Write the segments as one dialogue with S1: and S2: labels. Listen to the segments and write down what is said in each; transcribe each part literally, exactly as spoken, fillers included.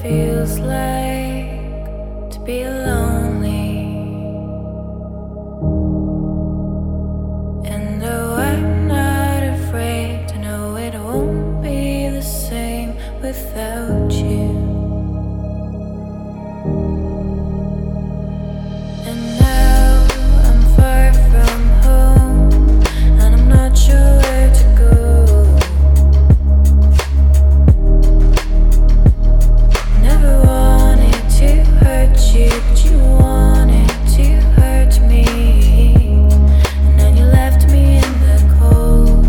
S1: feels like to be lonely. And though I'm not afraid, I know it won't be the same without you. And now I'm far from home, and I'm not sure where to go. Never wanted to hurt you, but you wanted to hurt me. And then you left me in the cold.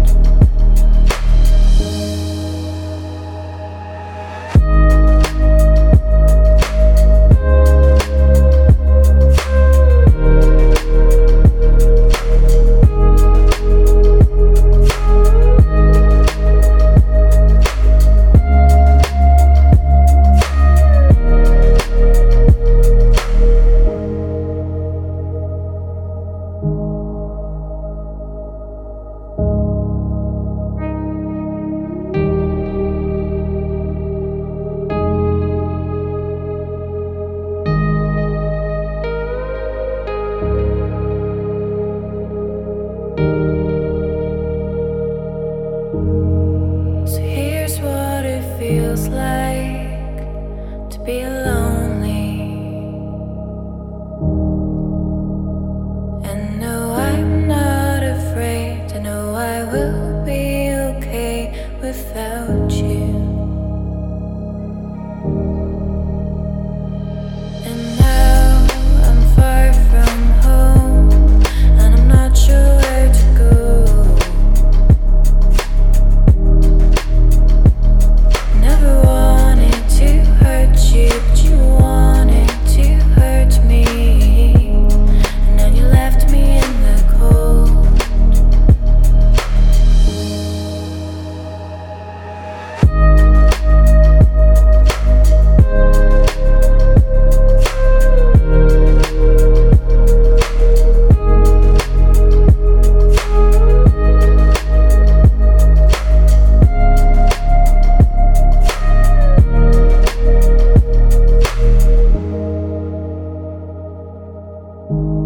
S1: So here's what it feels like to be lonely. And no, I'm not afraid. I know I will be okay without you. And now I'm far from home, and I'm not sure where to go. Never wanted to hurt you, but you wanted to hurt me. And then you left me in the cold. You